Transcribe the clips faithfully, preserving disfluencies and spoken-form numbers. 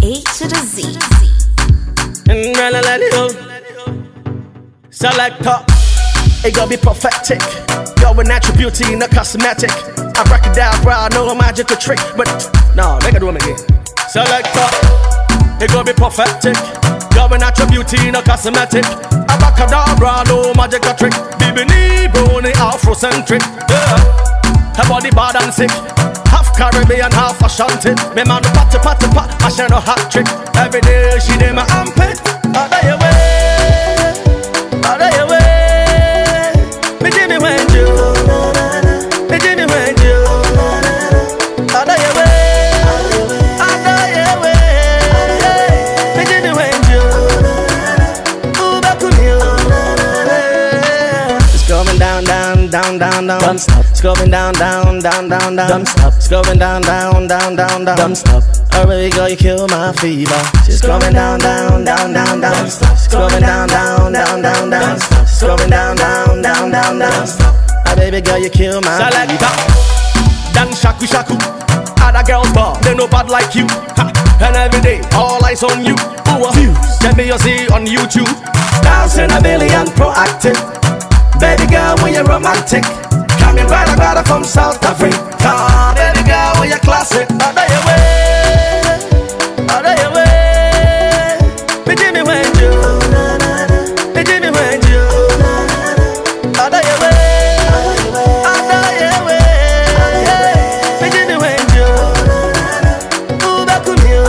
A to the Z. And let it go. Selector, it gotta be prophetic. Yo, an attribute in a cosmetic. I break it down, bro, I know a magical trick. But, no, they gotta do them again. Selector, it gotta be prophetic. Yo, an attribute in a cosmetic. Abracadabra, no magical trick. Bibini, brony, Afrocentric. Yeah, her body bad and sick. Half Caribbean, half Ashanti. Me man, pat, pat, pat, I share no hat trick. Every day she did my armpit. Out of your way, out of your way. Me Jimmy when you, me Jimmy when you. Out of your way, out of your way. Me Jimmy when you. Ooh, back to you. It's going down, down, down, down, down. Don't stop. It's going down, down, down, down, down. Don't stop. It's going down, down, down, down, down. Don't stop. Oh baby girl, you kill my fever. She's going down, down, down, down, down. She's going down, down, down, down, down. She's going down, down, down, down, down. Oh baby girl, you kill my fever. Dan shaku shaku. Other girls bar, they no bad like you. Ha. And every day, all eyes on you. Ooh, views, send me your Z on YouTube. Dancing a billion proactive. Baby girl, when you're romantic. Coming right about from South Africa. Baby girl, when you're classic. Out of your way, out of your way. Me Jimmy when you, me Jimmy when you. Out of your way, out of your way. Me Jimmy when you. Ooh, back to you.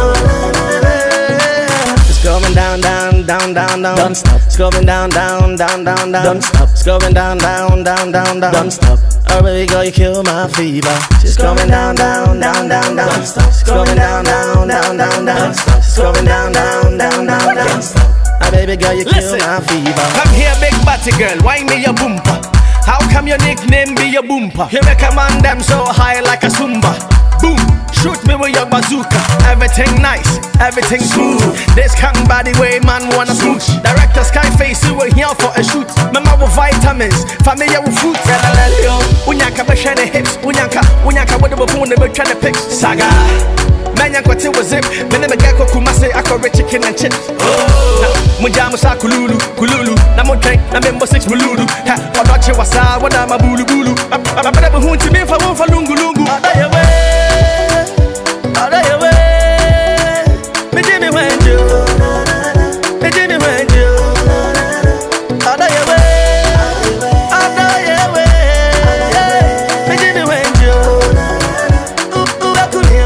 It's going down, down, down, down, down. Don't stop. It's going down, down, down, down, down. Don't stop. It's going down, down, down, down, down. Don't stop. Oh baby girl, you kill my fever. She's going down, down, down, down, down. She's going down, down, down, down, down. She's going down, down, down, down, down. Oh baby girl, you kill my fever. Come here, big body girl, why me your boompa? How come your nickname be your boompa? You make a man them so high like a Zumba. Boom, shoot me with your bazooka. Everything nice, everything smooth. This cotton body way man wanna smooch. Director Skyface, you were here for a shoot. Mama with vitamins, familiar with fruit. Unyaka be share the hips, unyaka, unyaka with the phone, they be trying to pick. Saga, man yanko till was zip. Me never get kumase, I call rich chicken and chips. Oh, Mujama sa kululu, kululu. Na mo drink, na member six mululu. Ha, wadache wasa, wada ma bulu bulu. I better be hunting me for one for lungu lungu. Out of your way, out of your way. Me Jimmy when you, me Jimmy when you. Out of your way, out of your way. Me Jimmy when you. Ooh, ooh, back to you.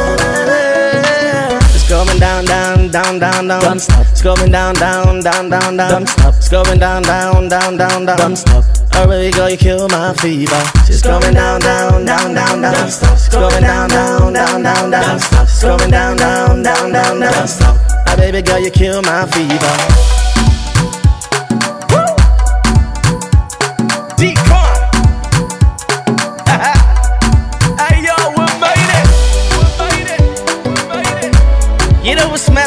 It's going down, down, down, down, down. Don't stop. It's going down, down, down, down, down. Don't stop. It's going down, down, down, down, down. Don't stop. Oh baby girl, you kill my fever. She's going down, down, down, down, down. She's going down, down, down, down, down. She's going down, down, down, down, down. Oh baby girl, you kill my fever. Woo! Decon. Hey yo, we made it. We made it. We made it. You know what's mad?